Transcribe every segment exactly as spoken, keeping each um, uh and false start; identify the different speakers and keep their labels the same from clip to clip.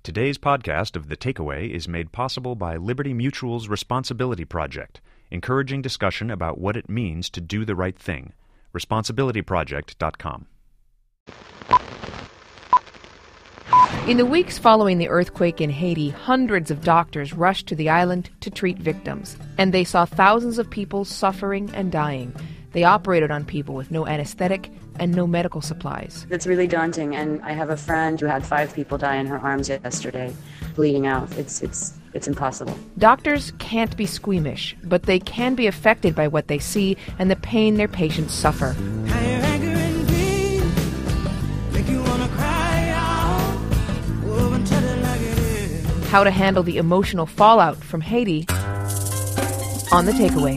Speaker 1: Today's podcast of The Takeaway is made possible by Liberty Mutual's Responsibility Project, encouraging discussion about what it means to do the right thing. responsibility project dot com.
Speaker 2: In the weeks following the earthquake in Haiti, hundreds of doctors rushed to the island to treat victims, and they saw thousands of people suffering and dying. They operated on people with no anesthetic and no medical supplies.
Speaker 3: It's really daunting, and I have a friend who had five people die in her arms yesterday, bleeding out. It's it's it's impossible.
Speaker 2: Doctors can't be squeamish, but they can be affected by what they see and the pain their patients suffer. How to handle the emotional fallout from Haiti on The Takeaway.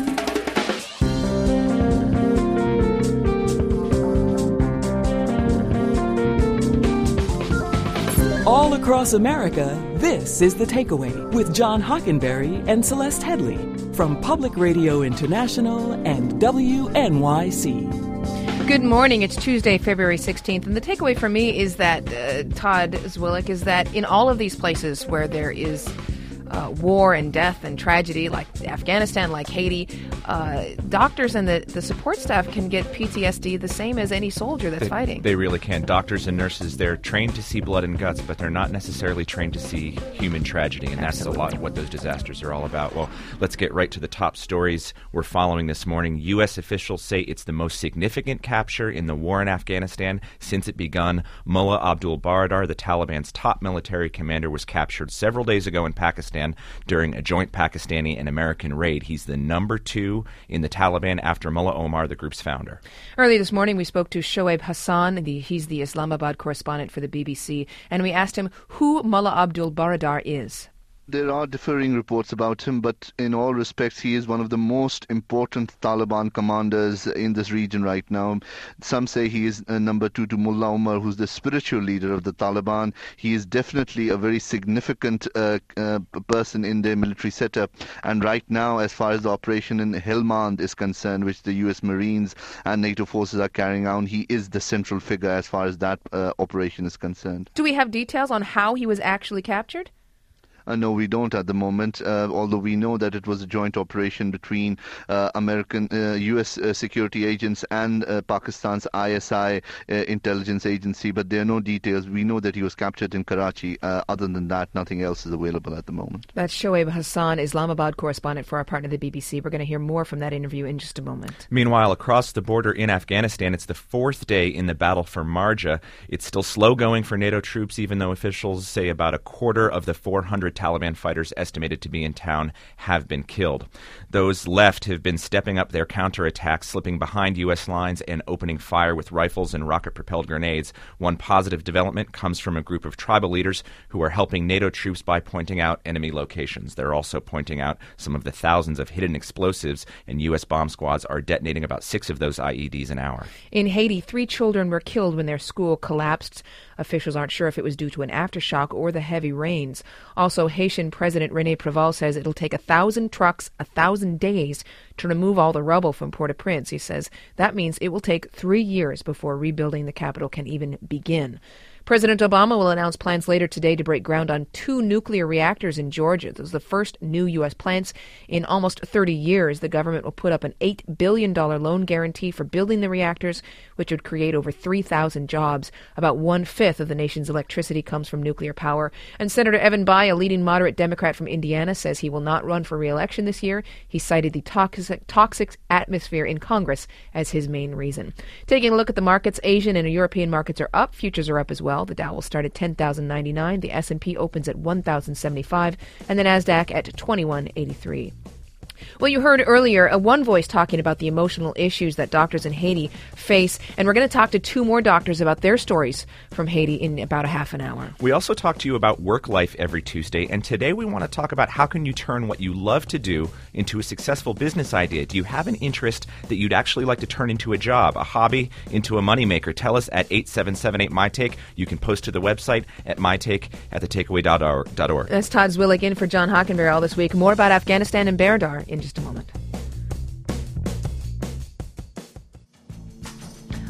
Speaker 4: All across America, this is The Takeaway with John Hockenberry and Celeste Headley from Public Radio International and W N Y C.
Speaker 2: Good morning. It's Tuesday, February sixteenth, and the takeaway for me is that, uh, Todd Zwillick, is that in all of these places where there is uh, war and death and tragedy, like Afghanistan, like Haiti, uh, doctors and the, the support staff can get P T S D the same as any soldier that's
Speaker 5: they,
Speaker 2: fighting.
Speaker 5: They really can. Doctors and nurses, they're trained to see blood and guts, but they're not necessarily trained to see human tragedy, and
Speaker 2: Absolutely.
Speaker 5: That's a lot of what those disasters are all about. Well, let's get right to the top stories we're following this morning. U S officials say it's the most significant capture in the war in Afghanistan since it begun. Mullah Abdul Baradar, the Taliban's top military commander, was captured several days ago in Pakistan during a joint Pakistani and American raid. He's the number two in the Taliban after Mullah Omar, the group's founder.
Speaker 2: Early this morning, we spoke to Shoaib Hassan. The, he's the Islamabad correspondent for the B B C, and we asked him who Mullah Abdul Baradar is.
Speaker 6: There are differing reports about him, but in all respects, he is one of the most important Taliban commanders in this region right now. Some say he is uh, number two to Mullah Omar, who's the spiritual leader of the Taliban. He is definitely a very significant uh, uh, person in their military setup. And right now, as far as the operation in Helmand is concerned, which the U S Marines and NATO forces are carrying out, he is the central figure as far as that uh, operation is concerned.
Speaker 2: Do we have details on how he was actually captured?
Speaker 6: Uh, no, we don't at the moment, uh, although we know that it was a joint operation between uh, American, uh, U S uh, security agents and uh, Pakistan's I S I uh, intelligence agency, but there are no details. We know that he was captured in Karachi. Uh, other than that, nothing else is available at the moment.
Speaker 2: That's Shoaib Hassan, Islamabad correspondent for our partner, the B B C. We're going to hear more from that interview in just a moment.
Speaker 5: Meanwhile, across the border in Afghanistan, it's the fourth day in the battle for Marja. It's still slow going for NATO troops, even though officials say about a quarter of the four hundred Taliban fighters estimated to be in town have been killed. Those left have been stepping up their counterattacks, slipping behind U S lines and opening fire with rifles and rocket-propelled grenades. One positive development comes from a group of tribal leaders who are helping NATO troops by pointing out enemy locations. They're also pointing out some of the thousands of hidden explosives, and U S bomb squads are detonating about six of those I E Ds an hour.
Speaker 2: In Haiti, three children were killed when their school collapsed. Officials aren't sure if it was due to an aftershock or the heavy rains. Also, Haitian President René Préval says it'll take a thousand trucks, a thousand days to remove all the rubble from Port-au-Prince. He says that means it will take three years before rebuilding the capital can even begin. President Obama will announce plans later today to break ground on two nuclear reactors in Georgia. Those are the first new U S plants in almost thirty years. The government will put up an eight billion dollars loan guarantee for building the reactors, which would create over three thousand jobs. About one-fifth of the nation's electricity comes from nuclear power. And Senator Evan Bayh, a leading moderate Democrat from Indiana, says he will not run for re-election this year. He cited the toxic, toxic atmosphere in Congress as his main reason. Taking a look at the markets, Asian and European markets are up. Futures are up as well. The Dow will start at ten thousand ninety-nine, the S and P opens at one thousand seventy-five, and the Nasdaq at twenty-one eighty-three. Well, you heard earlier a one voice talking about the emotional issues that doctors in Haiti face, and we're going to talk to two more doctors about their stories from Haiti in about a half an hour.
Speaker 5: We also talk to you about work life every Tuesday, and today we want to talk about how can you turn what you love to do into a successful business idea. Do you have an interest that you'd actually like to turn into a job, a hobby, into a moneymaker? Tell us at eight seven seven eight, M Y Take. You can post to the website at mytake at the takeaway dot org.
Speaker 2: That's Todd Zwillick in for John Hockenberry all this week. More about Afghanistan and Baradar in just a moment.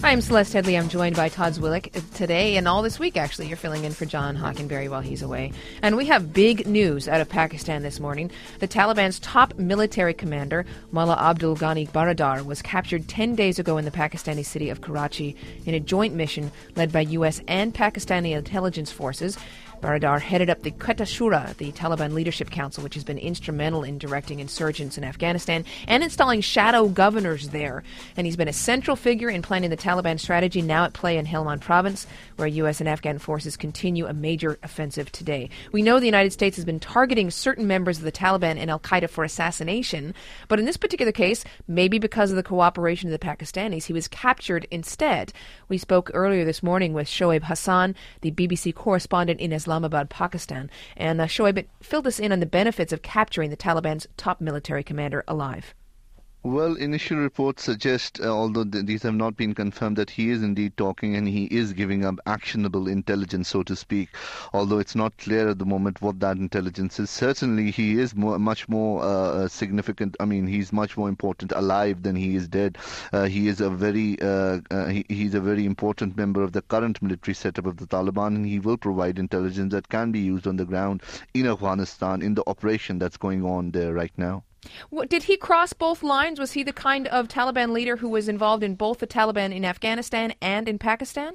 Speaker 2: Hi, I'm Celeste Headley. I'm joined by Todd Zwillich today and all this week, actually. You're filling in for John Hockenberry while he's away. And we have big news out of Pakistan this morning. The Taliban's top military commander, Mullah Abdul Ghani Baradar, was captured ten days ago in the Pakistani city of Karachi in a joint mission led by U S and Pakistani intelligence forces. Baradar headed up the Quetta Shura, the Taliban Leadership Council, which has been instrumental in directing insurgents in Afghanistan and installing shadow governors there. And he's been a central figure in planning the Taliban strategy now at play in Helmand province, where U S and Afghan forces continue a major offensive today. We know the United States has been targeting certain members of the Taliban and al-Qaeda for assassination, but in this particular case, maybe because of the cooperation of the Pakistanis, he was captured instead. We spoke earlier this morning with Shoaib Hassan, the B B C correspondent in Islamabad, Pakistan. And uh, Shoaib, filled us in on the benefits of capturing the Taliban's top military commander alive.
Speaker 6: Well, initial reports suggest, uh, although th- these have not been confirmed, that he is indeed talking and he is giving up actionable intelligence, so to speak, although it's not clear at the moment what that intelligence is. Certainly, he is more, much more uh, significant. I mean, he's much more important alive than he is dead. Uh, he is a very uh, uh, he, he's a very important member of the current military setup of the Taliban, and he will provide intelligence that can be used on the ground in Afghanistan in the operation that's going on there right now.
Speaker 2: What, did he cross both lines? Was he the kind of Taliban leader who was involved in both the Taliban in Afghanistan and in Pakistan?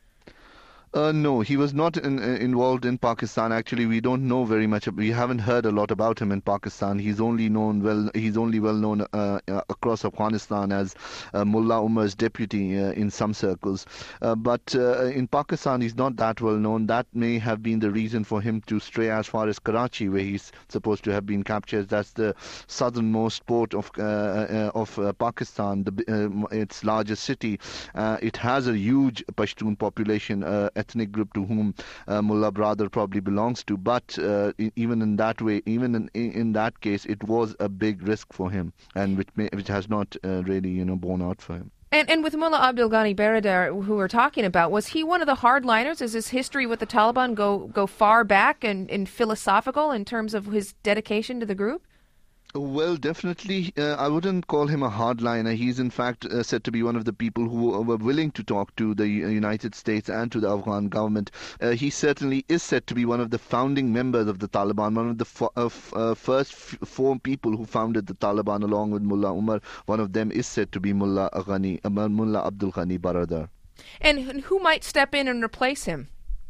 Speaker 6: Uh, no, he was not in, uh, involved in Pakistan. Actually, we don't know very much. We haven't heard a lot about him in Pakistan. He's only known well. He's only well known uh, uh, across Afghanistan as uh, Mullah Umar's deputy uh, in some circles. Uh, but uh, in Pakistan, he's not that well known. That may have been the reason for him to stray as far as Karachi, where he's supposed to have been captured. That's the southernmost port of uh, uh, of uh, Pakistan, the, uh, its largest city. Uh, it has a huge Pashtun population. Uh, ethnic group to whom uh, Mullah Baradar probably belongs to, but uh, even in that way, even in in that case, it was a big risk for him, and which may, which has not uh, really, you know, borne out for him.
Speaker 2: And and with Mullah Abdul Ghani Baradar, who we're talking about, was he one of the hardliners? Does his history with the Taliban go go far back and, and philosophical in terms of his dedication to the group?
Speaker 6: Well, definitely, uh, I wouldn't call him a hardliner. He's, in fact, uh, said to be one of the people who were willing to talk to the United States and to the Afghan government. Uh, he certainly is said to be one of the founding members of the Taliban, one of the f- uh, f- uh, first f- four people who founded the Taliban along with Mullah Umar. One of them is said to be Mullah, Ghani, uh, Mullah Abdul Ghani Baradar.
Speaker 2: And who might step in and replace him?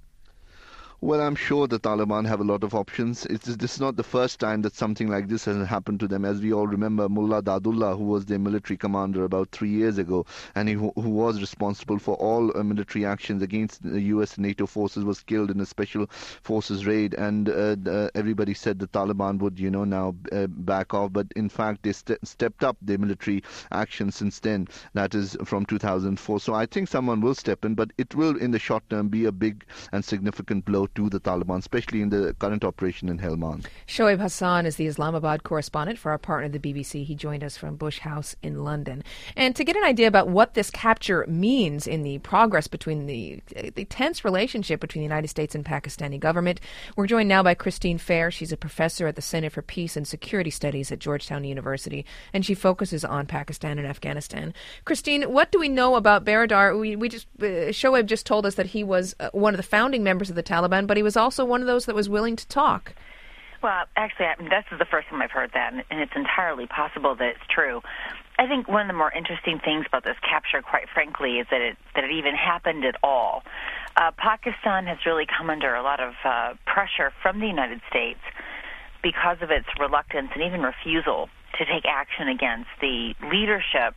Speaker 6: Well, I'm sure the Taliban have a lot of options. It's, this is not the first time that something like this has happened to them. As we all remember, Mullah Dadullah, who was their military commander about three years ago, and he, who was responsible for all uh, military actions against the U S and NATO forces, was killed in a special forces raid. And uh, the, everybody said the Taliban would, you know, now uh, back off. But in fact, they st- stepped up their military action since then. That is from two thousand four. So I think someone will step in, but it will, in the short term, be a big and significant blow to the Taliban, especially in the current operation in Helmand.
Speaker 2: Shoaib Hassan is the Islamabad correspondent for our partner, the B B C. He joined us from Bush House in London. And to get an idea about what this capture means in the progress between the, the tense relationship between the United States and Pakistani government, we're joined now by Christine Fair. She's a professor at the Center for Peace and Security Studies at Georgetown University, and she focuses on Pakistan and Afghanistan. Christine, what do we know about Baradar? We, we just uh, Shoaib just told us that he was uh, one of the founding members of the Taliban, but he was also one of those that was willing to talk.
Speaker 7: Well, actually, I mean, this is the first time I've heard that, and it's entirely possible that it's true. I think one of the more interesting things about this capture, quite frankly, is that it that it even happened at all. Uh, Pakistan has really come under a lot of uh, pressure from the United States because of its reluctance and even refusal to take action against the leadership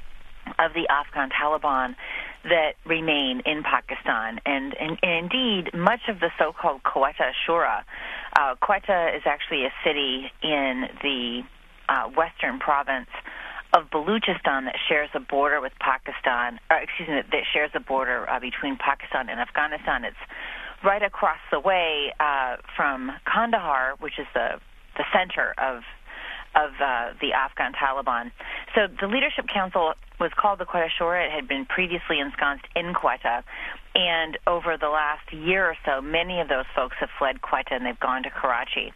Speaker 7: of the Afghan Taliban that remain in Pakistan. And, and, and indeed, much of the so-called Quetta Shura, uh, Quetta is actually a city in the uh, western province of Baluchistan that shares a border with Pakistan, or excuse me, that shares a border uh, between Pakistan and Afghanistan. It's right across the way uh, from Kandahar, which is the, the center of of uh, the Afghan Taliban. So the Leadership Council was called the Quetta Shura. It had been previously ensconced in Quetta. And over the last year or so, many of those folks have fled Quetta and they've gone to Karachi.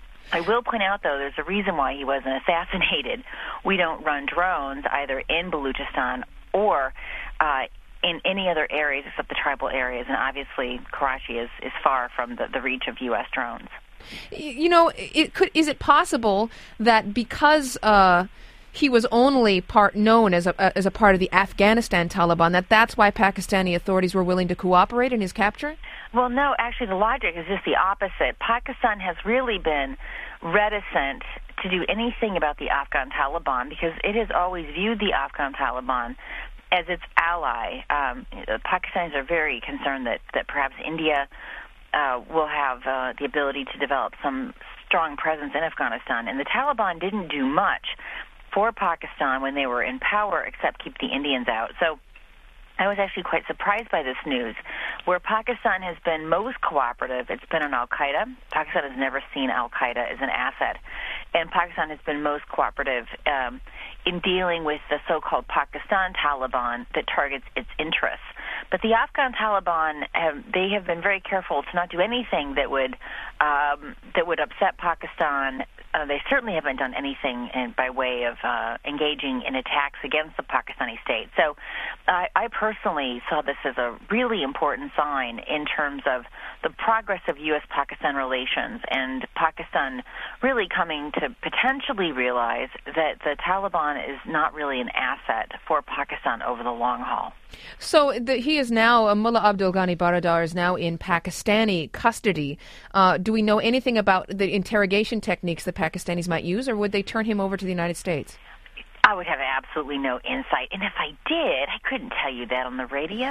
Speaker 7: I will point out, though, there's a reason why he wasn't assassinated. We don't run drones either in Baluchistan or uh, in any other areas except the tribal areas, and obviously Karachi is, is far from the, the reach of U S drones.
Speaker 2: You know, it could. Is it possible that because uh, he was only part known as a as a part of the Afghanistan Taliban, that that's why Pakistani authorities were willing to cooperate in his capture?
Speaker 7: Well, no, actually the logic is just the opposite. Pakistan has really been reticent to do anything about the Afghan Taliban because it has always viewed the Afghan Taliban as its ally. Um, the Pakistanis are very concerned that, that perhaps India uh, will have uh, the ability to develop some strong presence in Afghanistan. And the Taliban didn't do much for Pakistan when they were in power except keep the Indians out. So I was actually quite surprised by this news. Where Pakistan has been most cooperative, it's been on Al-Qaeda. Pakistan has never seen Al-Qaeda as an asset. And Pakistan has been most cooperative um, in dealing with the so-called Pakistan Taliban that targets its interests. But the Afghan Taliban, have, they have been very careful to not do anything that would um, that would upset Pakistan. Uh, they certainly haven't done anything in, by way of uh, engaging in attacks against the Pakistani state. So uh, I personally saw this as a really important sign in terms of the progress of U S Pakistan relations and Pakistan really coming to potentially realize that the Taliban is not really an asset for Pakistan over the long haul.
Speaker 2: So the, he is now, uh, Mullah Abdul Ghani Baradar is now in Pakistani custody. Uh, do we know anything about the interrogation techniques that Pakistanis might use, or would they turn him over to the United States?
Speaker 7: I would have absolutely no insight. And if I did, I couldn't tell you that on the radio.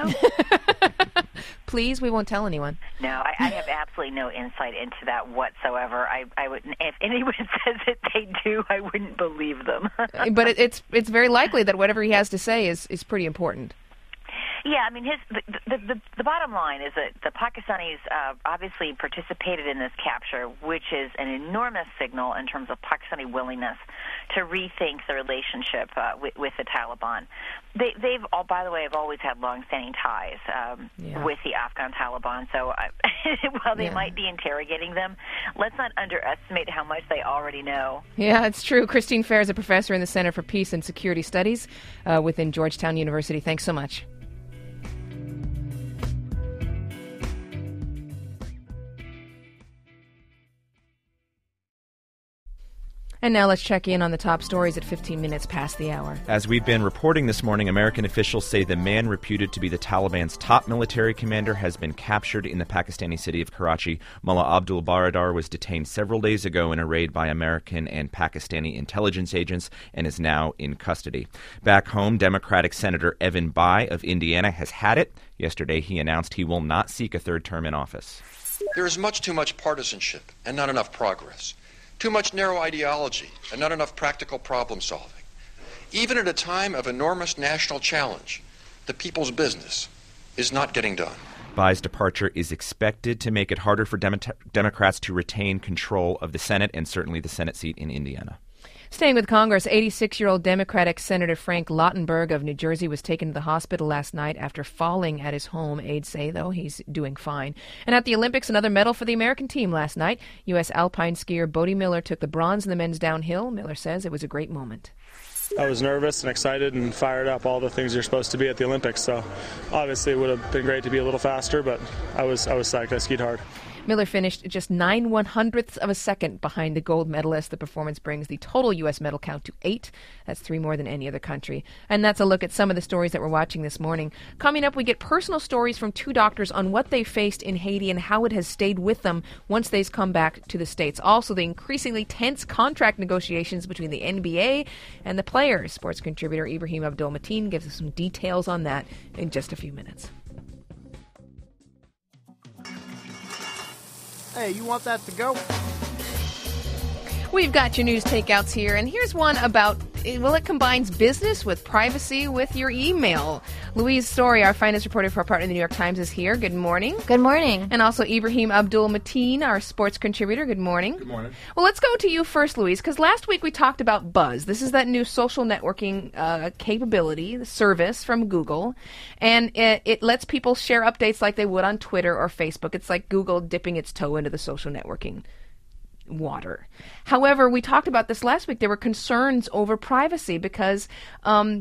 Speaker 2: Please, we won't tell anyone.
Speaker 7: No, I, I have absolutely no insight into that whatsoever. I, I would, if anyone says that they do, I wouldn't believe them.
Speaker 2: But it, it's it's very likely that whatever he has to say is, is pretty important.
Speaker 7: Yeah, I mean, his the the, the, the bottom line is that the Pakistanis uh, obviously participated in this capture, which is an enormous signal in terms of Pakistani willingness to rethink the relationship uh, with, with the Taliban. They, they've all, by the way, have always had long-standing ties um, yeah. with the Afghan Taliban. So I, while they yeah. might be interrogating them, let's not underestimate how much they already know.
Speaker 2: Yeah, it's true. Christine Fair is a professor in the Center for Peace and Security Studies uh, within Georgetown University. Thanks so much. And now let's check in on the top stories at fifteen minutes past the hour.
Speaker 5: As we've been reporting this morning, American officials say the man reputed to be the Taliban's top military commander has been captured in the Pakistani city of Karachi. Mullah Abdul Baradar was detained several days ago in a raid by American and Pakistani intelligence agents and is now in custody. Back home, Democratic Senator Evan Bayh of Indiana has had it. Yesterday, he announced he will not seek a third term in office.
Speaker 8: There is much too much partisanship and not enough progress. Too much narrow ideology and not enough practical problem solving. Even at a time of enormous national challenge, the people's business is not getting done.
Speaker 5: Bayh's departure is expected to make it harder for Dem- Democrats to retain control of the Senate and certainly the Senate seat in Indiana.
Speaker 2: Staying with Congress, eighty-six-year-old Democratic Senator Frank Lautenberg of New Jersey was taken to the hospital last night after falling at his home. Aides say, though, he's doing fine. And at the Olympics, another medal for the American team last night. U S alpine skier Bodie Miller took the bronze in the men's downhill. Miller says it was a great moment.
Speaker 9: I was nervous and excited and fired up, all the things you're supposed to be at the Olympics. So obviously it would have been great to be a little faster, but I was I was psyched. I skied hard.
Speaker 2: Miller finished just nine one-hundredths of a second behind the gold medalist. The performance brings the total U S medal count to eight. That's three more than any other country. And that's a look at some of the stories that we're watching this morning. Coming up, we get personal stories from two doctors on what they faced in Haiti and how it has stayed with them once they've come back to the States. Also, the increasingly tense contract negotiations between the N B A and the players. Sports contributor Ibrahim Abdul-Mateen gives us some details on that in just a few minutes.
Speaker 10: Hey, you want that to go?
Speaker 2: We've got your news takeouts here, and here's one about, well, it combines business with privacy with your email. Louise Story, our finance reporter for our partner in the New York Times, is here. Good morning.
Speaker 11: Good morning.
Speaker 2: And also Ibrahim Abdul-Mateen, our sports contributor. Good morning.
Speaker 12: Good morning.
Speaker 2: Well, let's go to you first, Louise, because last week we talked about Buzz. This is that new social networking uh, capability, the service from Google, and it, it lets people share updates like they would on Twitter or Facebook. It's like Google dipping its toe into the social networking water. However, we talked about this last week. There were concerns over privacy because um,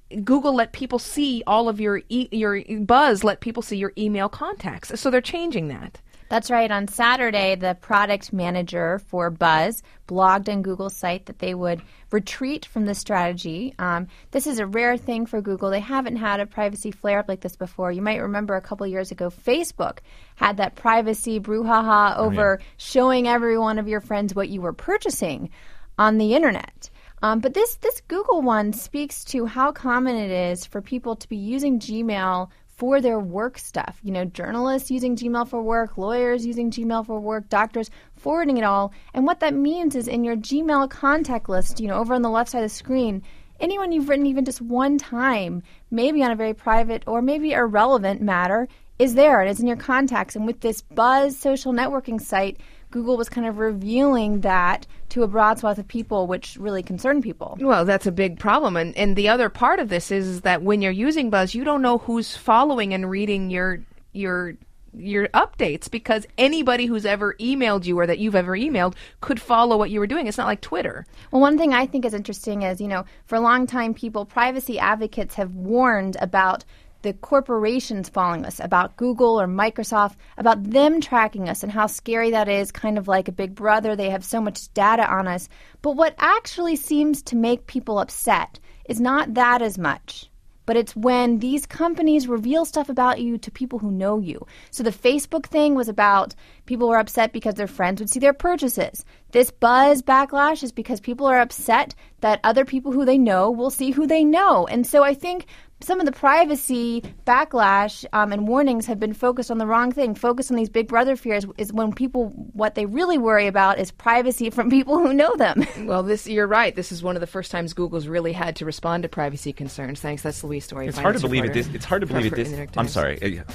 Speaker 2: Google let people see all of your e- your Buzz let people see your email contacts. So they're changing that.
Speaker 10: That's right. On Saturday, the product manager for Buzz blogged on Google's site that they would retreat from this strategy. Um, this is a rare thing for Google. They haven't had a privacy flare-up like this before. You might remember a couple years ago, Facebook had that privacy brouhaha over oh, yeah. showing every one of your friends what you were purchasing on the internet. Um, but this, this Google one speaks to how common it is for people to be using Gmail for their work stuff. You know, journalists using Gmail for work, lawyers using Gmail for work, doctors forwarding it all. And what that means is in your Gmail contact list, you know, over on the left side of the screen, anyone you've written even just one time, maybe on a very private or maybe irrelevant matter, is there and is in your contacts. And with this Buzz social networking site, Google was kind of revealing that to a broad swath of people, which really concerned people.
Speaker 2: Well, that's a big problem. And and the other part of this is that when you're using Buzz, you don't know who's following and reading your your your updates, because anybody who's ever emailed you or that you've ever emailed could follow what you were doing. It's not like Twitter.
Speaker 10: Well, one thing I think is interesting is, you know, for a long time, people, privacy advocates have warned about the corporations following us, about Google or Microsoft, about them tracking us and how scary that is, kind of like a big brother. They have so much data on us. But what actually seems to make people upset is not that as much, but it's when these companies reveal stuff about you to people who know you. So the Facebook thing was about people were upset because their friends would see their purchases. This Buzz backlash is because people are upset that other people who they know will see who they know. And so I think some of the privacy backlash um, and warnings have been focused on the wrong thing. Focused on these big brother fears is when people, what they really worry about is privacy from people who know them.
Speaker 2: Well, this you're right. This is one of the first times Google's really had to respond to privacy concerns. Thanks. That's Louise Story.
Speaker 5: It's hard to believe at this. It's hard to believe at this. I'm sorry.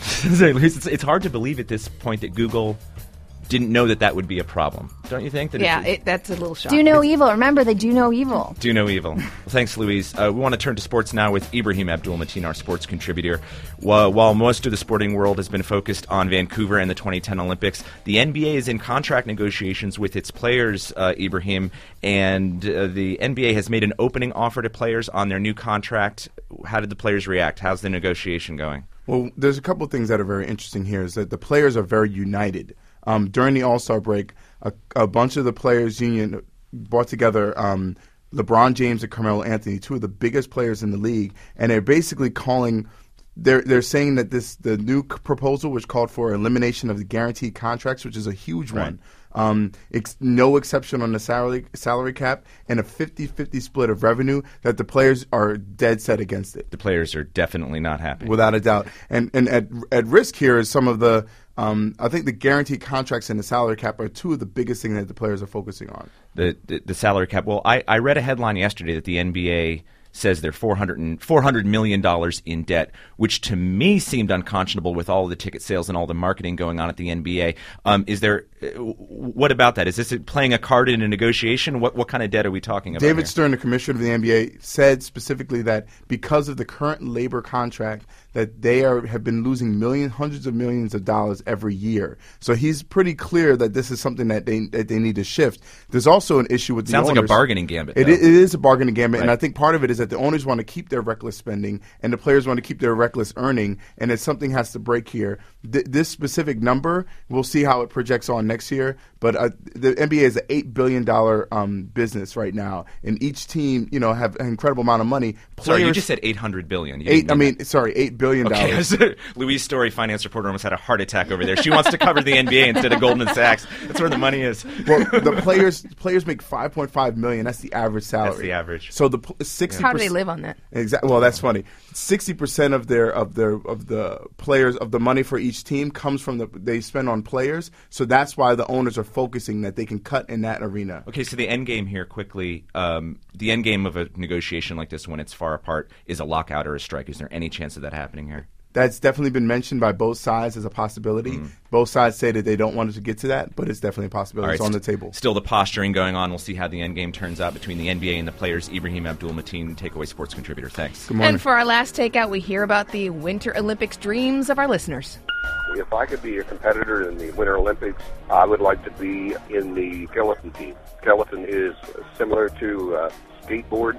Speaker 5: it's, it's hard to believe at this point that Google didn't know that that would be a problem. Don't you think? That
Speaker 2: yeah, it, that's a little shocking.
Speaker 10: Do no evil. Remember, they do no evil.
Speaker 5: Do no evil. Well, thanks, Louise. Uh, we want to turn to sports now with Ibrahim Abdul-Mateen, our sports contributor. While, while most of the sporting world has been focused on Vancouver and the twenty ten Olympics, the N B A is in contract negotiations with its players, uh, Ibrahim, and uh, the N B A has made an opening offer to players on their new contract. How did the players react? How's the negotiation going?
Speaker 11: Well, there's a couple of things that are very interesting here is that the players are very united. Um, during the All-Star break, a, a bunch of the players' union brought together um, LeBron James and Carmelo Anthony, two of the biggest players in the league, and they're basically calling they're they're saying that this the new c- proposal, which called for elimination of the guaranteed contracts, which is a huge right. one, um, ex- no exception on the salary salary cap, and a fifty-fifty split of revenue, that the players are dead set against it.
Speaker 5: The players are definitely not happy,
Speaker 11: without a doubt. And and at at risk here is some of the. Um, I think the guaranteed contracts and the salary cap are two of the biggest things that the players are focusing on.
Speaker 5: The the, the salary cap. Well, I, I read a headline yesterday that the N B A says they're four hundred million dollars in debt, which to me seemed unconscionable with all of the ticket sales and all the marketing going on at the N B A. Um, is there – what about that? Is this playing a card in a negotiation? What what kind of debt are we talking about
Speaker 11: David
Speaker 5: here?
Speaker 11: Stern, the commissioner of the N B A, said specifically that because of the current labor contract that they are have been losing millions, hundreds of millions of dollars every year. So he's pretty clear that this is something that they that they need to shift. There's also an issue with the
Speaker 5: Sounds
Speaker 11: owners.
Speaker 5: like a bargaining gambit.
Speaker 11: It, it is a bargaining gambit, right. And I think part of it is that the owners want to keep their reckless spending and the players want to keep their reckless earning, and if something has to break here. Th- this specific number, we'll see how it projects on next year, but uh, the N B A is an eight billion dollars um, business right now, and each team, you know, have an incredible amount of money. Players,
Speaker 5: sorry, you just said eight hundred billion dollars.
Speaker 11: Eight, I mean, that. sorry, eight billion dollars.
Speaker 5: Okay. Louise Story, finance reporter, almost had a heart attack over there. She wants to cover the N B A instead of Goldman Sachs. That's where the money is.
Speaker 11: Well, the players players make five point five million dollars. That's the average salary.
Speaker 5: That's the average.
Speaker 11: So the sixty percent.
Speaker 2: How do they live on that?
Speaker 11: Exactly. Well, that's funny. sixty percent of their of their of the players of the money for each team comes from the they spend on players. So that's why the owners are focusing that they can cut in that arena.
Speaker 5: Okay, so the end game here quickly. Um, the end game of a negotiation like this, when it's far apart, is a lockout or a strike. Is there any chance of that happening here?
Speaker 11: That's definitely been mentioned by both sides as a possibility. Mm. Both sides say that they don't want it to get to that, but it's definitely a possibility. Right, it's on the table.
Speaker 5: Still the posturing going on. We'll see how the end game turns out between the N B A and the players. Ibrahim Abdul-Mateen, Takeaway Sports contributor. Thanks.
Speaker 11: Good morning.
Speaker 2: And for our last takeout, we hear about the Winter Olympics dreams of our listeners.
Speaker 12: If I could be a competitor in the Winter Olympics, I would like to be in the skeleton team. Skeleton is similar to uh, skateboard.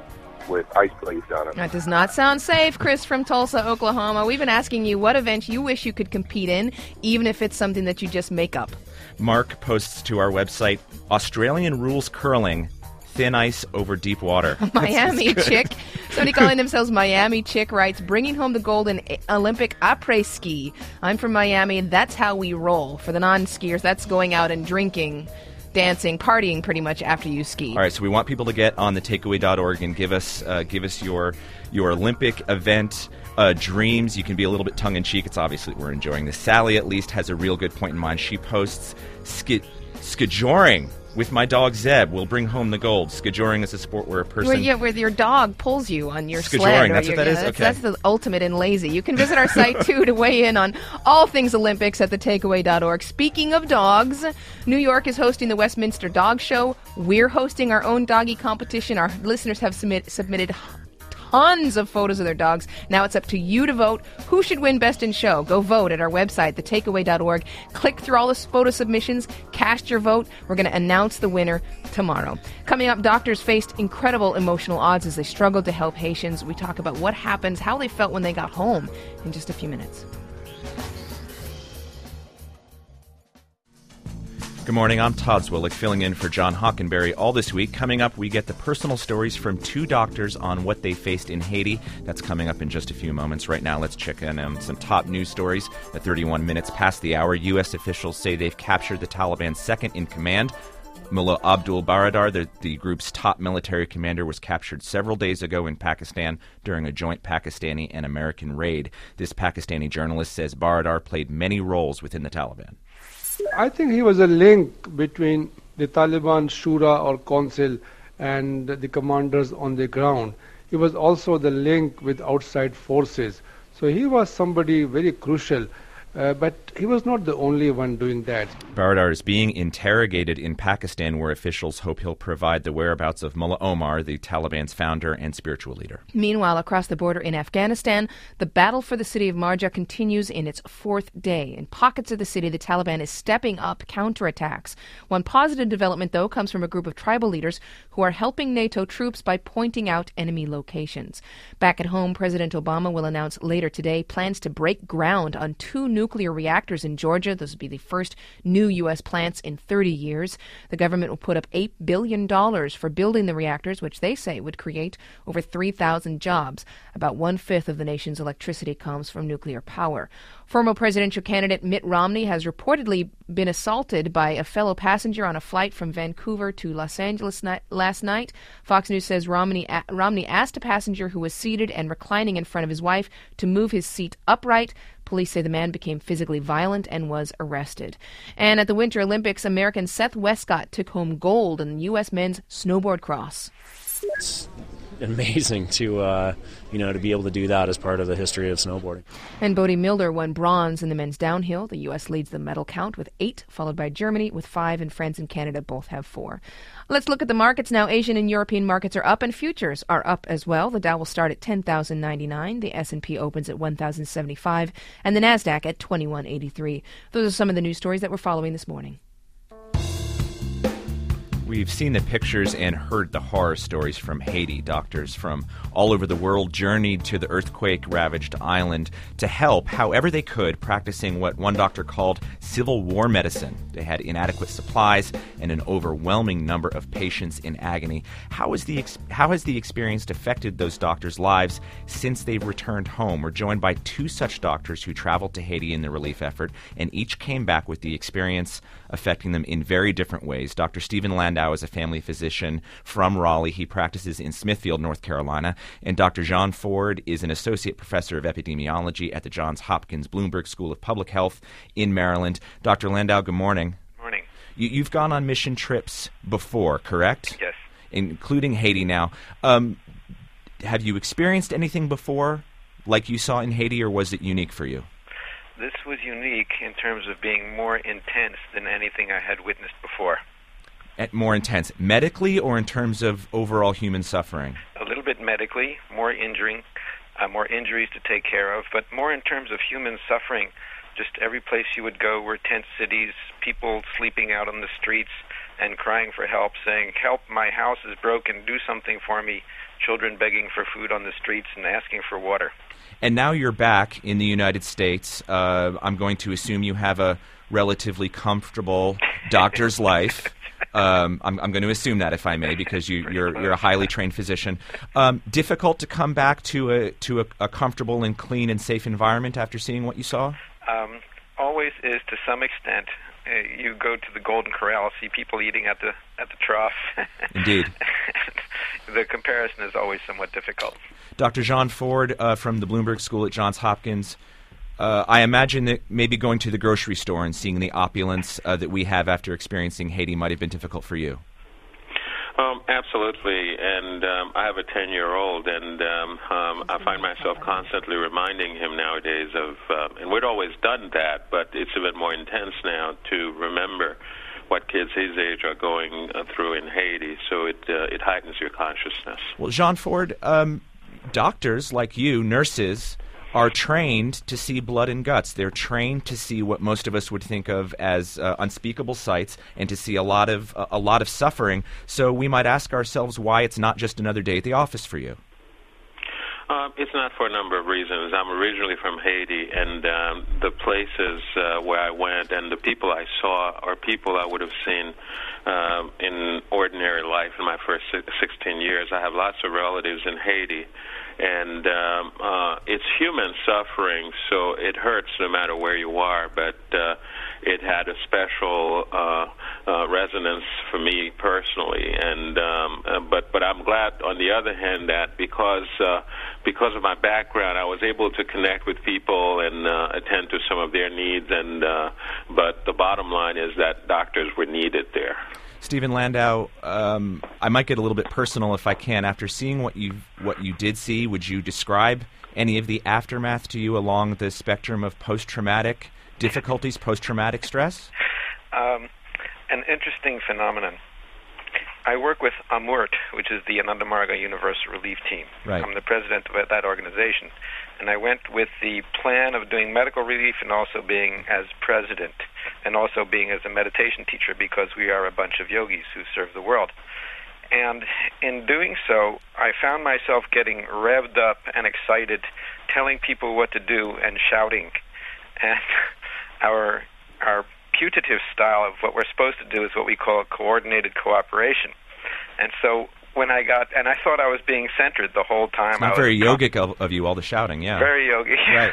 Speaker 12: with ice glazed on them.
Speaker 2: That does not sound safe, Chris from Tulsa, Oklahoma. We've been asking you what event you wish you could compete in, even if it's something that you just make up.
Speaker 5: Mark posts to our website, Australian rules curling, thin ice over deep water.
Speaker 2: Miami Chick. Somebody calling themselves Miami Chick writes, bringing home the gold in Olympic après-ski. I'm from Miami, and that's how we roll. For the non-skiers, that's going out and drinking, dancing, partying pretty much after you ski.
Speaker 5: All right, so we want people to get on the takeaway dot org and give us uh, give us your your Olympic event uh, dreams. You can be a little bit tongue-in-cheek. It's obviously we're enjoying this. Sally, at least, has a real good point in mind. She posts, ski- skijoring with my dog Zeb will bring home the gold. Skijoring is a sport where a person...
Speaker 2: Where, yeah, where your dog pulls you on your
Speaker 5: Skijoring,
Speaker 2: sled.
Speaker 5: that's
Speaker 2: your,
Speaker 5: what that
Speaker 2: yeah,
Speaker 5: is?
Speaker 2: That's,
Speaker 5: okay.
Speaker 2: that's the ultimate in lazy. You can visit our site, too, to weigh in on all things Olympics at the takeaway dot org. Speaking of dogs, New York is hosting the Westminster Dog Show. We're hosting our own doggy competition. Our listeners have submit, submitted tons of photos of their dogs. Now it's up to you to vote. Who should win Best in Show? Go vote at our website, the takeaway dot org. Click through all the photo submissions. Cast your vote. We're going to announce the winner tomorrow. Coming up, doctors faced incredible emotional odds as they struggled to help Haitians. We talk about what happens, how they felt when they got home in just a few minutes.
Speaker 5: Good morning, I'm Todd Zwillich, filling in for John Hockenberry all this week. Coming up, we get the personal stories from two doctors on what they faced in Haiti. That's coming up in just a few moments. Right now, let's check in on some top news stories. At thirty-one minutes past the hour, U S officials say they've captured the Taliban's second-in-command. Mullah Abdul Baradar, the, the group's top military commander, was captured several days ago in Pakistan during a joint Pakistani and American raid. This Pakistani journalist says Baradar played many roles within the Taliban.
Speaker 13: I think he was a link between the Taliban Shura or Council and the commanders on the ground. He was also the link with outside forces. So he was somebody very crucial. Uh, but he was not the only one doing that.
Speaker 5: Baradar is being interrogated in Pakistan, where officials hope he'll provide the whereabouts of Mullah Omar, the Taliban's founder and spiritual leader.
Speaker 2: Meanwhile, across the border in Afghanistan, the battle for the city of Marja continues in its fourth day. In pockets of the city, the Taliban is stepping up counterattacks. One positive development, though, comes from a group of tribal leaders who are helping NATO troops by pointing out enemy locations. Back at home, President Obama will announce later today plans to break ground on two new nuclear reactors in Georgia. Those will be the first new U S plants in thirty years. The government will put up eight billion dollars for building the reactors, which they say would create over three thousand jobs. About one-fifth of the nation's electricity comes from nuclear power. Former presidential candidate Mitt Romney has reportedly been assaulted by a fellow passenger on a flight from Vancouver to Los Angeles ni- last night. Fox News says Romney, a- Romney asked a passenger who was seated and reclining in front of his wife to move his seat upright. Police say the man became physically violent and was arrested. And at the Winter Olympics, American Seth Westcott took home gold in the U S men's snowboard cross.
Speaker 14: It's amazing to, uh, you know, to be able to do that as part of the history of snowboarding.
Speaker 2: And Bodie Milder won bronze in the men's downhill. The U S leads the medal count with eight, followed by Germany with five, and France and Canada both have four. Let's look at the markets now. Asian and European markets are up, and futures are up as well. The Dow will start at ten thousand ninety-nine. The S and P opens at one thousand seventy-five, and the Nasdaq at twenty-one eighty-three. Those are some of the news stories that we're following this morning.
Speaker 5: We've seen the pictures and heard the horror stories from Haiti. Doctors from all over the world journeyed to the earthquake-ravaged island to help however they could, practicing what one doctor called civil war medicine. They had inadequate supplies and an overwhelming number of patients in agony. How has the ex- how has the experience affected those doctors' lives since they've returned home? We're joined by two such doctors who traveled to Haiti in the relief effort, and each came back with the experience affecting them in very different ways. Doctor Stephen Landau is a family physician from Raleigh. He practices in Smithfield, North Carolina. And Doctor John Ford is an associate professor of epidemiology at the Johns Hopkins Bloomberg School of Public Health in Maryland. Doctor Landau, good morning.
Speaker 15: Morning.
Speaker 5: You, you've gone on mission trips before, correct?
Speaker 15: Yes.
Speaker 5: Including Haiti now. Um, have you experienced anything before like you saw in Haiti, or was it unique for you?
Speaker 15: This was unique in terms of being more intense than anything I had witnessed before.
Speaker 5: At more intense, medically or in terms of overall human suffering?
Speaker 15: A little bit medically, more injuring, uh, more injuries to take care of, but more in terms of human suffering. Just every place you would go were tent cities, people sleeping out on the streets and crying for help, saying, "Help, my house is broken, do something for me." Children begging for food on the streets and asking for water.
Speaker 5: And now you're back in the United States. Uh, I'm going to assume you have a relatively comfortable doctor's life. Um, I'm, I'm going to assume that, if I may, because you, you're you're a highly trained physician. Um, difficult to come back to a to a, a comfortable and clean and safe environment after seeing what you saw?
Speaker 15: Um, always is, to some extent. Uh, you go to the Golden Corral, see people eating at the at the trough.
Speaker 5: Indeed.
Speaker 15: The comparison is always somewhat difficult.
Speaker 5: Doctor Jean Ford uh, from the Bloomberg School at Johns Hopkins. Uh, I imagine that maybe going to the grocery store and seeing the opulence uh, that we have after experiencing Haiti might have been difficult for you.
Speaker 16: Um, absolutely, and um, I have a ten-year-old, and um, um, I find myself constantly reminding him nowadays of, uh, and we'd always done that, but it's a bit more intense now to remember what kids his age are going uh, through in Haiti, so it uh, it heightens your consciousness.
Speaker 5: Well, Jean Ford, um, doctors like you, nurses, are trained to see blood and guts. They're trained to see what most of us would think of as uh, unspeakable sights and to see a lot of uh, a lot of suffering. So we might ask ourselves why it's not just another day at the office for you.
Speaker 16: Uh, it's not for a number of reasons. I'm originally from Haiti, and um, the places uh, where I went and the people I saw are people I would have seen uh, in ordinary life in my first sixteen years. I have lots of relatives in Haiti, and um, uh, it's human suffering, so it hurts no matter where you are, but uh, it had a special uh, uh, resonance for me personally. And um, uh, but but I'm glad, on the other hand, that because uh, because of my background, I was able to connect with people and uh, attend to some of their needs. And uh, but the bottom line is that doctors were needed there.
Speaker 5: Stephen Landau, um, I might get a little bit personal if I can. After seeing what you what you did see, would you describe any of the aftermath to you along the spectrum of post-traumatic difficulties, post-traumatic stress?
Speaker 15: Um, an interesting phenomenon. I work with AMURT, which is the Ananda Marga Universal Relief Team.
Speaker 5: Right.
Speaker 15: I'm the president of that organization. And I went with the plan of doing medical relief and also being as president and also being as a meditation teacher, because we are a bunch of yogis who serve the world. And in doing so, I found myself getting revved up and excited, telling people what to do and shouting. And our our putative style of what we're supposed to do is what we call coordinated cooperation. And so when I got, and I thought I was being centered the whole time.
Speaker 5: It's not
Speaker 15: I
Speaker 5: very
Speaker 15: was
Speaker 5: yogic of, of you, all the shouting, yeah.
Speaker 15: Very yogic.
Speaker 5: Right.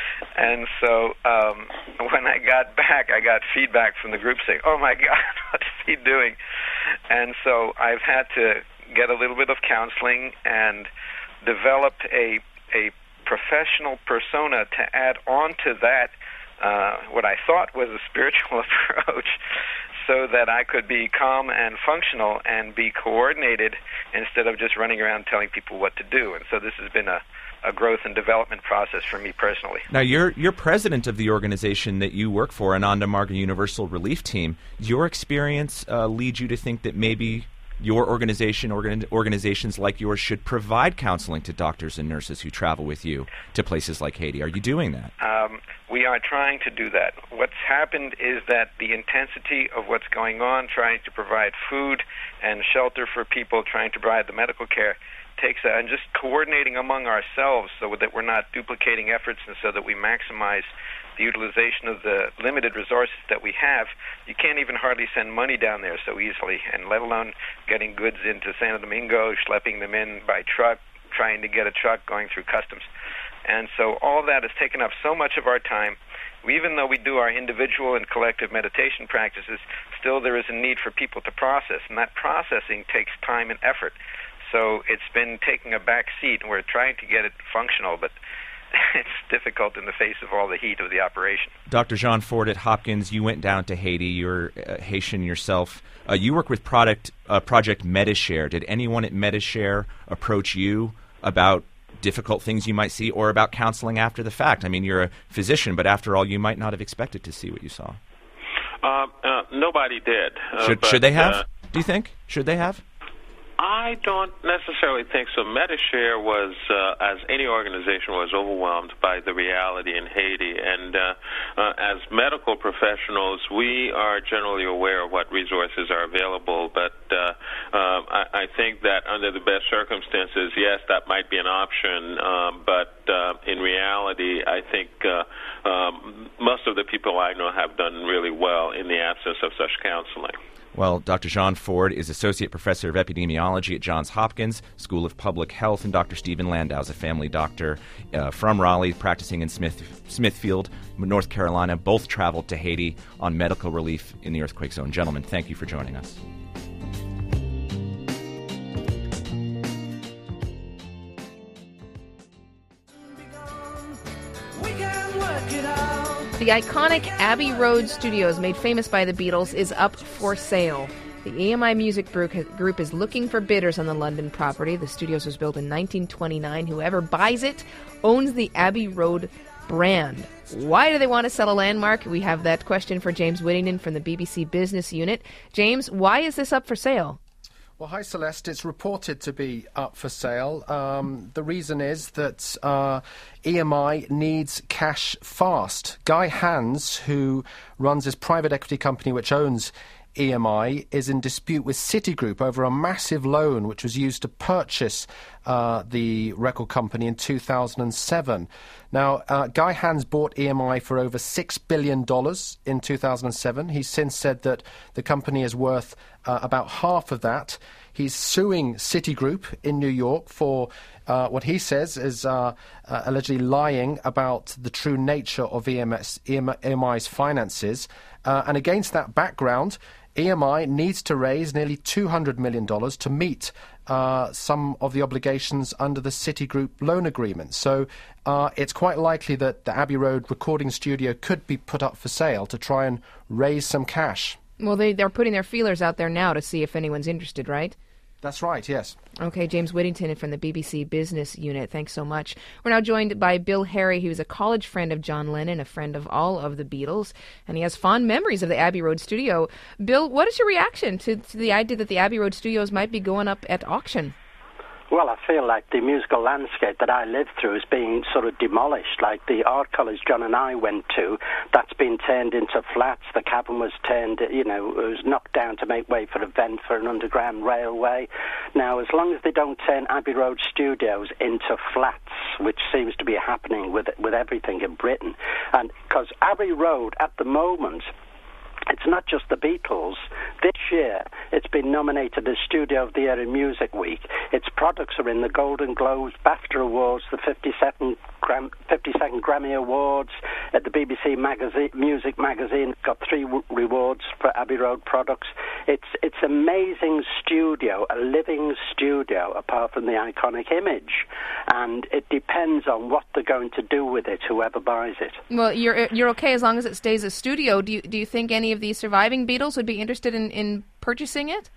Speaker 15: And so um, when I got back, I got feedback from the group saying, "Oh my God, what is he doing?" And so I've had to get a little bit of counseling and develop a a professional persona to add on to that uh, what I thought was a spiritual approach, so that I could be calm and functional and be coordinated instead of just running around telling people what to do. And so this has been a, a growth and development process for me personally.
Speaker 5: Now, you're you're president of the organization that you work for, Ananda Marga Universal Relief Team. Your experience uh, leads you to think that maybe your organization, organ, organizations like yours, should provide counseling to doctors and nurses who travel with you to places like Haiti. Are you doing that?
Speaker 15: Um, we are trying to do that. What's happened is that the intensity of what's going on, trying to provide food and shelter for people, trying to provide the medical care, takes that, and just coordinating among ourselves so that we're not duplicating efforts and so that we maximize the utilization of the limited resources that we have. You can't even hardly send money down there so easily, and let alone getting goods into Santo Domingo, schlepping them in by truck, trying to get a truck going through customs. And so all that has taken up so much of our time. Even though we do our individual and collective meditation practices, still there is a need for people to process, and that processing takes time and effort. So it's been taking a back seat, and we're trying to get it functional, but it's difficult in the face of all the heat of the operation.
Speaker 5: Doctor Jean Ford at Hopkins, you went down to Haiti. You're uh, Haitian yourself. Uh, you work with product uh, Project Medishare. Did anyone at Medishare approach you about difficult things you might see or about counseling after the fact? I mean, you're a physician, but after all, you might not have expected to see what you saw.
Speaker 16: Uh, uh, nobody did. Uh,
Speaker 5: Should,
Speaker 16: but,
Speaker 5: should they have,
Speaker 16: uh,
Speaker 5: do you think? Should they have?
Speaker 16: I I don't necessarily think so. Metashare was, uh, as any organization, was overwhelmed by the reality in Haiti. And uh, uh, as medical professionals, we are generally aware of what resources are available. But uh, uh, I, I think that under the best circumstances, yes, that might be an option. Um, but uh, in reality, I think uh, um, most of the people I know have done really well in the absence of such counseling.
Speaker 5: Well, Doctor Jean Ford is Associate Professor of Epidemiology at Johns Hopkins School of Public Health, and Doctor Stephen Landau is a family doctor uh, from Raleigh, practicing in Smith, Smithfield, North Carolina. Both traveled to Haiti on medical relief in the earthquake zone. Gentlemen, thank you for joining us.
Speaker 2: The iconic Abbey Road Studios, made famous by the Beatles, is up for sale. The E M I Music Group is looking for bidders on the London property. The studios was built in nineteen twenty-nine. Whoever buys it owns the Abbey Road brand. Why do they want to sell a landmark? We have that question for James Whittington from the B B C Business Unit. James, why is this up for sale?
Speaker 17: Well, hi, Celeste. It's reported to be up for sale. Um, the reason is that uh, E M I needs cash fast. Guy Hans, who runs his private equity company which owns E M I, is in dispute with Citigroup over a massive loan which was used to purchase uh, the record company in two thousand seven. Now, uh, Guy Hans bought E M I for over six billion dollars in two thousand seven. He's since said that the company is worth uh, about half of that. He's suing Citigroup in New York for uh, what he says is uh, uh, allegedly lying about the true nature of E M S, E M I's finances. Uh, and against that background, E M I needs to raise nearly two hundred million dollars to meet uh, some of the obligations under the Citigroup loan agreement. So uh, it's quite likely that the Abbey Road recording studio could be put up for sale to try and raise some cash.
Speaker 2: Well, they, they're putting their feelers out there now to see if anyone's interested, right?
Speaker 17: That's right, yes.
Speaker 2: Okay, James Whittington from the B B C Business Unit, thanks so much. We're now joined by Bill Harry. He was a college friend of John Lennon, a friend of all of the Beatles, and he has fond memories of the Abbey Road Studio. Bill, what is your reaction to, to the idea that the Abbey Road Studios might be going up at auction?
Speaker 18: Well, I feel like the musical landscape that I lived through is being sort of demolished. Like the art college John and I went to, that's been turned into flats. The cabin was turned, you know, it was knocked down to make way for a vent for an underground railway. Now, as long as they don't turn Abbey Road Studios into flats, which seems to be happening with with everything in Britain, and because Abbey Road at the moment, it's not just the Beatles. This year, it's been nominated as Studio of the Year in Music Week. Its products are in the Golden Globes, BAFTA Awards, the fifty-second, Gram- fifty-second Grammy Awards. At the B B C magazine, Music Magazine got three w- rewards for Abbey Road products. It's it's amazing studio, a living studio, apart from the iconic image. And it depends on what they're going to do with it, whoever buys it.
Speaker 2: Well, you're you're okay as long as it stays a studio. Do you, do you think any of the surviving Beatles would be interested in, in purchasing it?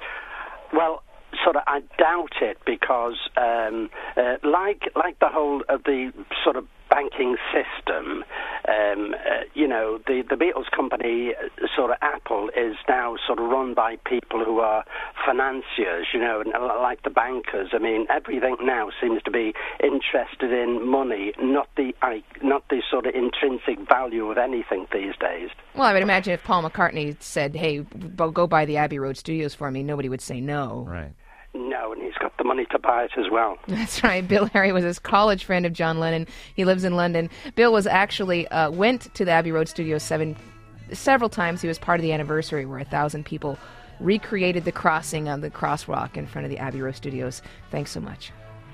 Speaker 18: Well, sort of, I doubt it because, um, uh, like like the whole of the sort of banking system, um, uh, you know, the, the Beatles company, uh, sort of Apple, is now sort of run by people who are financiers, you know, and, uh, like the bankers. I mean, everything now seems to be interested in money, not the I, not the sort of intrinsic value of anything these days.
Speaker 2: Well, I would imagine if Paul McCartney said, hey, go buy the Abbey Road Studios for me, nobody would say no.
Speaker 5: Right.
Speaker 18: No, and he's got the money to buy it as well.
Speaker 2: That's right. Bill Harry was his college friend of John Lennon. He lives in London. Bill was actually uh, went to the Abbey Road Studios seven, several times. He was part of the anniversary where a thousand people recreated the crossing on the crosswalk in front of the Abbey Road Studios. Thanks so much.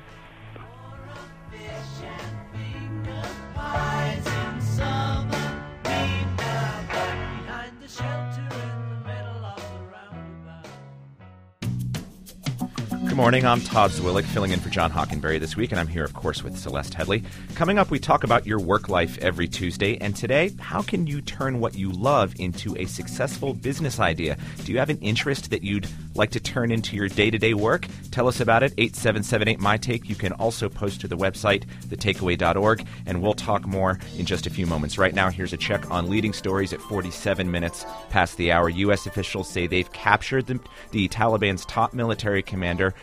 Speaker 5: Good morning, I'm Todd Zwillick, filling in for John Hockenberry this week, and I'm here, of course, with Celeste Headley. Coming up, we talk about your work life every Tuesday, and today, how can you turn what you love into a successful business idea? Do you have an interest that you'd like to turn into your day-to-day work? Tell us about it, eight seven seven eight, M Y Take. You can also post to the website, the takeaway dot org, and we'll talk more in just a few moments. Right now, here's a check on leading stories at forty-seven minutes past the hour. U S officials say they've captured the, the Taliban's top military commander,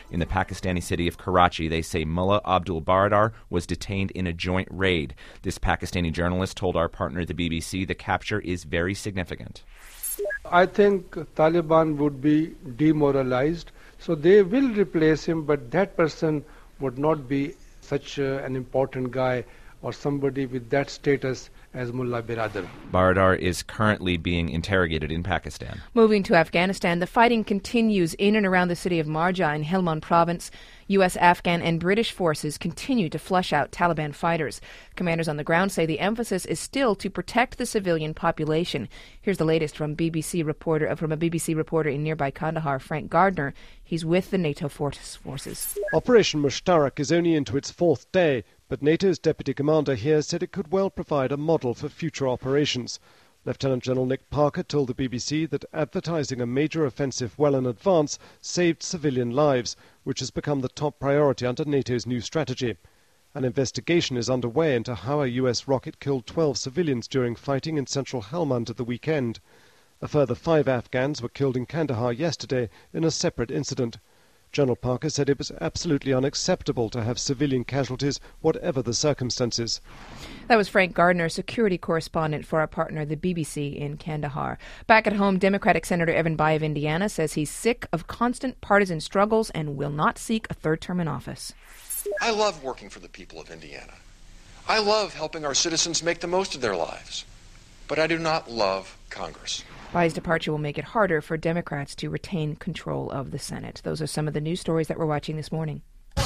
Speaker 5: in the Pakistani city of Karachi. They say Mullah Abdul Baradar was detained in a joint raid. This Pakistani journalist told our partner, the B B C, the capture is very significant.
Speaker 13: I think Taliban would be demoralized, so they will replace him, but that person would not be such uh, an important guy or somebody with that status as Mullah Baradar.
Speaker 5: Baradar is currently being interrogated in Pakistan.
Speaker 2: Moving to Afghanistan, the fighting continues in and around the city of Marja in Helmand province. U S, Afghan, and British forces continue to flush out Taliban fighters. Commanders on the ground say the emphasis is still to protect the civilian population. Here's the latest from B B C reporter from a B B C reporter in nearby Kandahar, Frank Gardner. He's with the NATO forces.
Speaker 19: Operation Mushtarak is only into its fourth day, but NATO's deputy commander here said it could well provide a model for future operations. Lieutenant General Nick Parker told the B B C that advertising a major offensive well in advance saved civilian lives, which has become the top priority under NATO's new strategy. An investigation is underway into how a U S rocket killed twelve civilians during fighting in central Helmand at the weekend. A further five Afghans were killed in Kandahar yesterday in a separate incident. General Parker said it was absolutely unacceptable to have civilian casualties, whatever the circumstances.
Speaker 2: That was Frank Gardner, security correspondent for our partner, the B B C in Kandahar. Back at home, Democratic Senator Evan Bayh of Indiana says he's sick of constant partisan struggles and will not seek a third term in office.
Speaker 8: I love working for the people of Indiana. I love helping our citizens make the most of their lives. But I do not love Congress.
Speaker 2: Bayh's departure will make it harder for Democrats to retain control of the Senate. Those are some of the news stories that we're watching this morning.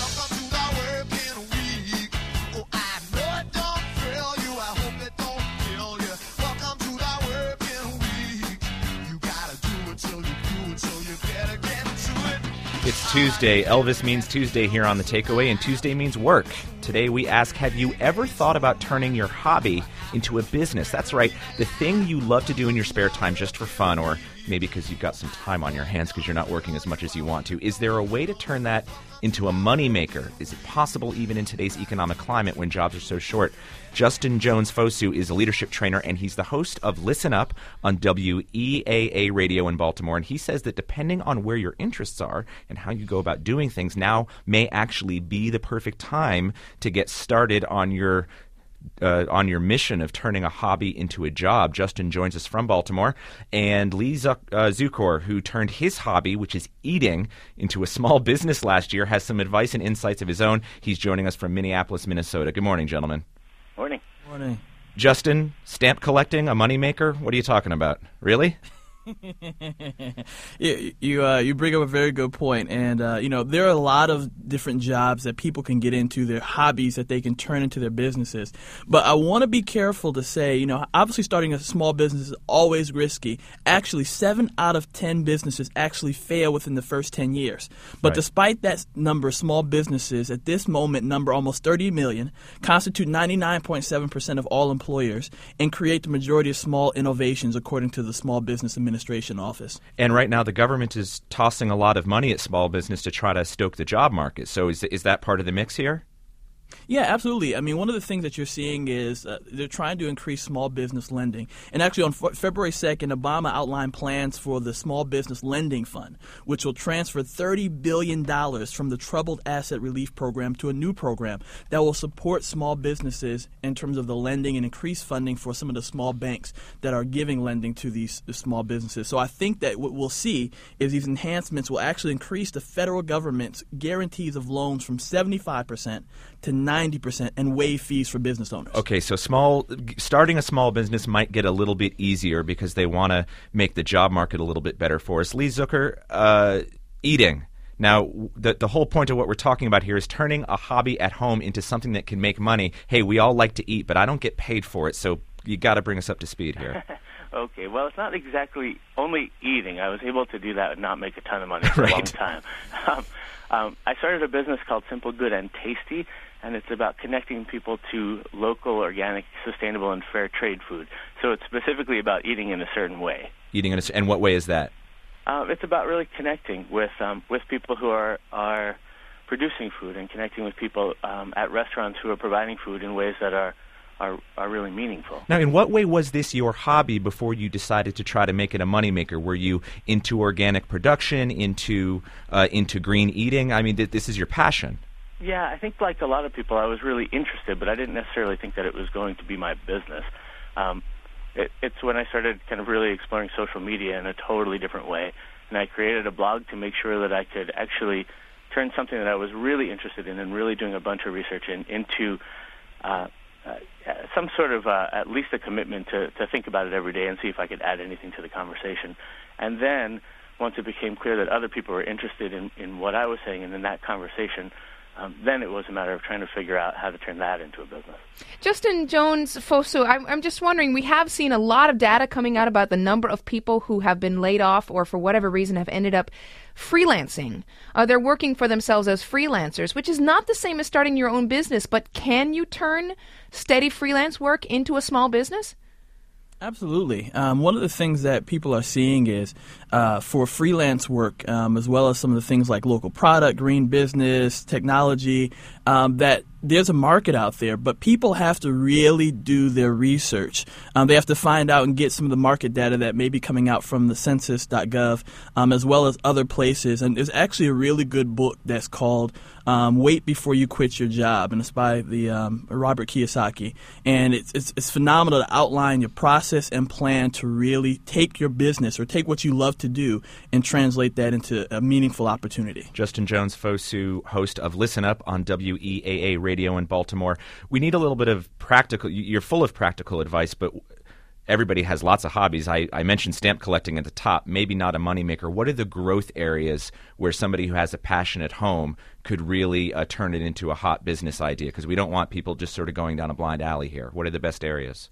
Speaker 5: It's Tuesday. Elvis means Tuesday here on The Takeaway, and Tuesday means work. Today we ask, have you ever thought about turning your hobby into a business? That's right, the thing you love to do in your spare time just for fun, or maybe because you've got some time on your hands because you're not working as much as you want to. Is there a way to turn that into a moneymaker? Is it possible even in today's economic climate when jobs are so short? Justin Jones-Fosu is a leadership trainer, and he's the host of Listen Up on W E A A Radio in Baltimore. And he says that depending on where your interests are and how you go about doing things, now may actually be the perfect time to get started on your Uh, on your mission of turning a hobby into a job. Justin joins us from Baltimore. And Lee Zuc- uh, Zukor, who turned his hobby, which is eating, into a small business last year, has some advice and insights of his own. He's joining us from Minneapolis, Minnesota. Good morning, gentlemen.
Speaker 20: Morning.
Speaker 21: Morning.
Speaker 5: Justin, stamp collecting, a moneymaker? What are you talking about? Really?
Speaker 21: you you, uh, you bring up a very good point, and uh, you know there are a lot of different jobs that people can get into, their hobbies that they can turn into their businesses. But I want to be careful to say, you know, obviously starting a small business is always risky. Actually, seven out of ten businesses actually fail within the first ten years. But right. Despite that number, of small businesses at this moment number almost thirty million, constitute ninety-nine point seven percent of all employers, and create the majority of small innovations, according to the Small Business Administration. Administration office.
Speaker 5: And right now the government is tossing a lot of money at small business to try to stoke the job market. So is is that part of the mix here?
Speaker 21: Yeah, absolutely. I mean, one of the things that you're seeing is uh, they're trying to increase small business lending. And actually, on F- February second, Obama outlined plans for the Small Business Lending Fund, which will transfer thirty billion dollars from the Troubled Asset Relief Program to a new program that will support small businesses in terms of the lending and increase funding for some of the small banks that are giving lending to these the small businesses. So I think that what we'll see is these enhancements will actually increase the federal government's guarantees of loans from seventy-five percent to ninety percent and waive fees for business owners.
Speaker 5: Okay, so small starting a small business might get a little bit easier because they want to make the job market a little bit better for us. Lee Zucker, uh, eating. Now, the the whole point of what we're talking about here is turning a hobby at home into something that can make money. Hey, we all like to eat, but I don't get paid for it, so you got to bring us up to speed here.
Speaker 20: Okay, well, it's not exactly only eating. I was able to do that and not make a ton of money for
Speaker 5: right.
Speaker 20: a long time. Um, um, I started a business called Simple, Good, and Tasty, and it's about connecting people to local, organic, sustainable, and fair trade food. So it's specifically about eating in a certain way.
Speaker 5: Eating in a, and what way is that?
Speaker 20: Uh, it's about really connecting with um, with people who are are producing food and connecting with people um, at restaurants who are providing food in ways that are are are really meaningful.
Speaker 5: Now, in what way was this your hobby before you decided to try to make it a moneymaker? Were you into organic production, into uh, into green eating? I mean, th- this is your passion.
Speaker 20: Yeah, I think like a lot of people, I was really interested, but I didn't necessarily think that it was going to be my business. Um, it, it's when I started kind of really exploring social media in a totally different way, and I created a blog to make sure that I could actually turn something that I was really interested in and really doing a bunch of research in into uh, uh, some sort of uh, at least a commitment to, to think about it every day and see if I could add anything to the conversation. And then once it became clear that other people were interested in, in what I was saying and in that conversation, Um, then it was a matter of trying to figure out how to turn that into a business.
Speaker 2: Justin Jones Fosu, I'm, I'm just wondering, we have seen a lot of data coming out about the number of people who have been laid off or for whatever reason have ended up freelancing. Uh, they're working for themselves as freelancers, which is not the same as starting your own business, but can you turn steady freelance work into a small business?
Speaker 21: Absolutely. Um, one of the things that people are seeing is uh, for freelance work, um, as well as some of the things like local product, green business, technology, um, that there's a market out there, but people have to really do their research. Um, they have to find out and get some of the market data that may be coming out from the census dot gov, um, as well as other places. And there's actually a really good book that's called um, Wait Before You Quit Your Job, and it's by the um, Robert Kiyosaki. And it's, it's, it's phenomenal to outline your process and plan to really take your business or take what you love to do and translate that into a meaningful opportunity.
Speaker 5: Justin Jones Fosu, host of Listen Up on W E A A Radio in Baltimore. We need a little bit of practical, you're full of practical advice, but everybody has lots of hobbies. I, I mentioned stamp collecting at the top, maybe not a moneymaker. What are the growth areas where somebody who has a passion at home could really uh, turn it into a hot business idea? Because we don't want people just sort of going down a blind alley here. What are the best areas?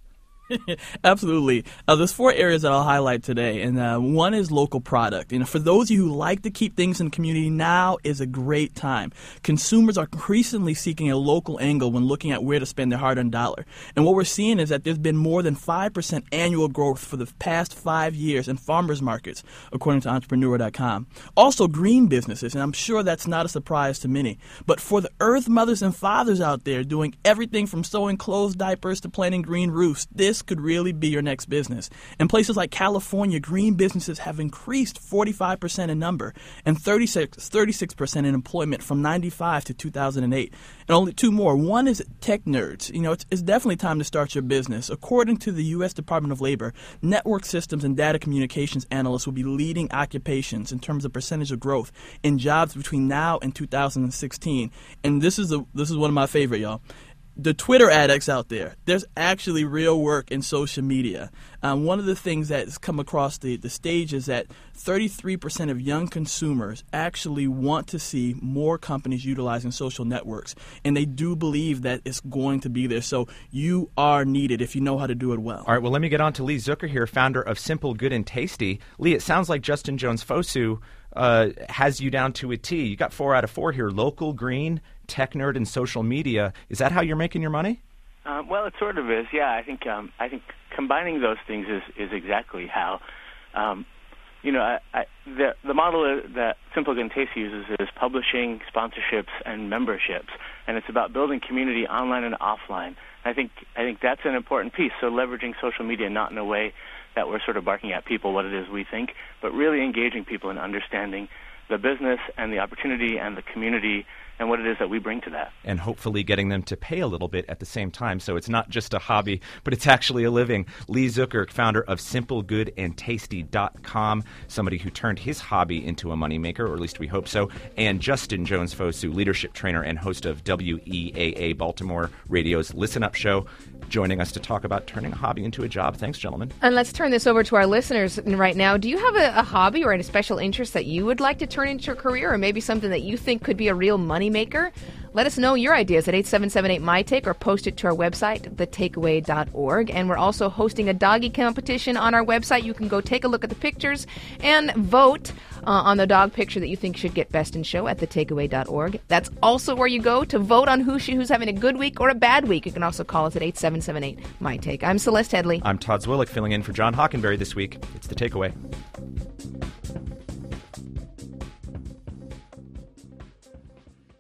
Speaker 21: Absolutely. Uh, there's four areas that I'll highlight today, and uh, one is local product. You know, for those of you who like to keep things in the community, now is a great time. Consumers are increasingly seeking a local angle when looking at where to spend their hard-earned dollar. And what we're seeing is that there's been more than five percent annual growth for the past five years in farmers markets, according to entrepreneur dot com. Also, green businesses, and I'm sure that's not a surprise to many. But for the earth mothers and fathers out there doing everything from sewing clothes diapers to planting green roofs, this could really be your next business. In places like California, green businesses have increased forty-five percent in number and thirty-six percent in employment from ninety-five to two thousand eight. And only two more. One is tech nerds. You know, it's, it's definitely time to start your business. According to the U S Department of Labor, network systems and data communications analysts will be leading occupations in terms of percentage of growth in jobs between now and two thousand sixteen. And this is a, this is one of my favorite, y'all. The Twitter addicts out there, there's actually real work in social media. Um, one of the things that has come across the, the stage is that thirty-three percent of young consumers actually want to see more companies utilizing social networks, and they do believe that it's going to be there. So you are needed if you know how to do it well.
Speaker 5: All right, well, let me get on to Lee Zucker here, founder of Simple, Good, and Tasty. Lee, it sounds like Justin Jones Fosu uh, has you down to a T. You got four out of four here, local, green, tech nerd, and social media. Is that how you're making your money?
Speaker 20: Um, well, it sort of is. Yeah, I think um, I think combining those things is, is exactly how. Um, you know, I, I, the the model that Simple, Good, and Tasty uses is publishing, sponsorships, and memberships, and it's about building community online and offline. I think I think that's an important piece. So leveraging social media not in a way that we're sort of barking at people what it is we think, but really engaging people in understanding the business and the opportunity and the community and what it is that we bring to that.
Speaker 5: And hopefully getting them to pay a little bit at the same time, so it's not just a hobby, but it's actually a living. Lee Zucker, founder of Simple Good and Tasty dot com, somebody who turned his hobby into a moneymaker, or at least we hope so, and Justin Jones Fosu, leadership trainer and host of W E A A Baltimore Radio's Listen Up show, joining us to talk about turning a hobby into a job. Thanks, gentlemen.
Speaker 2: And let's turn this over to our listeners right now. Do you have a, a hobby or a special interest that you would like to turn into a career, or maybe something that you think could be a real money maker? Let us know your ideas at eight seven seven eight, M Y Take or post it to our website, the takeaway dot org. And we're also hosting a doggy competition on our website. You can go take a look at the pictures and vote uh, on the dog picture that you think should get best in show at the takeaway dot org. That's also where you go to vote on who she, who's having a good week or a bad week. You can also call us at eight seven seven eight, M Y Take. I'm Celeste Headley.
Speaker 5: I'm Todd Zwillick, filling in for John Hockenberry this week. It's The Takeaway.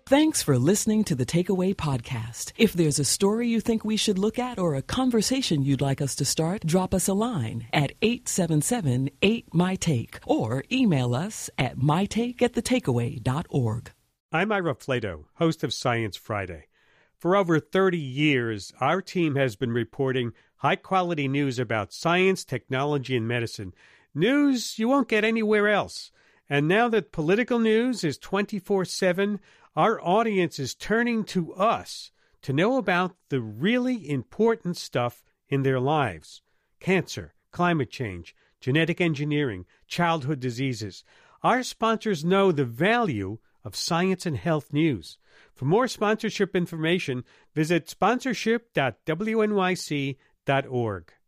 Speaker 4: Thanks for listening to the Takeaway Podcast. If there's a story you think we should look at or a conversation you'd like us to start, drop us a line at eight seven seven, eight, M Y, TAKE or email us at mytake at the takeaway dot org.
Speaker 1: I'm Ira Flato, host of Science Friday. For over thirty years, our team has been reporting high-quality news about science, technology, and medicine. News you won't get anywhere else. And now that political news is twenty-four seven, our audience is turning to us to know about the really important stuff in their lives. Cancer, climate change, genetic engineering, childhood diseases. Our sponsors know the value of science and health news. For more sponsorship information, visit sponsorship dot w n y c dot org.